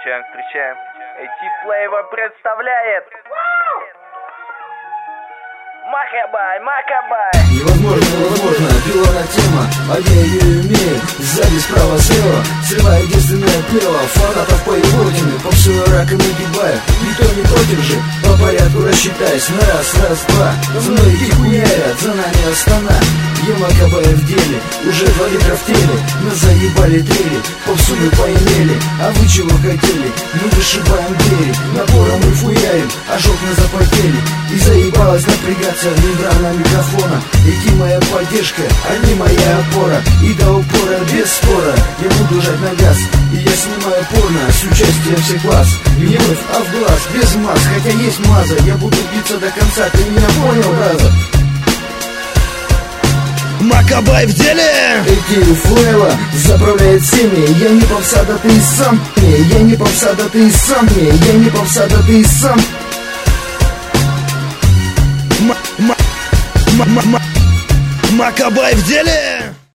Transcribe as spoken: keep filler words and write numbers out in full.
Встречаем, встречаем. A-T-Flavor представляет Макабай, Макабай. Невозможно, невозможно, пилорная тема, а я ее имею. Сзади, справа, слева, срывая единственное плево. Фанатов поеботины, попсую раком нагибаю. Никто не против же, по порядку рассчитаясь. На раз, раз, два, за мной иди хуярят, за нами Астана. Я Макабай в деле, уже два литра в теле. Нас заебали трели, попсу мы поимели. А вы чего хотели? Мы вышибаем двери, напором мы фуярим, ожог на запотели. И заебалась напрягаться мембрана микрофона. Иди моя поддержка, они моя опора. И до упора без спора я буду жать на газ. И я снимаю порно с участием всех класс. Не вновь, а в глаз, без маск, хотя есть маза. Я буду биться до конца, ты меня понял, браза? Макабай в деле! A-T-Flavor заправляет всеми. Я не попса, да ты и сам. Я не попса, да ты и сам. Я не попса, да ты и сам. Макабай в деле!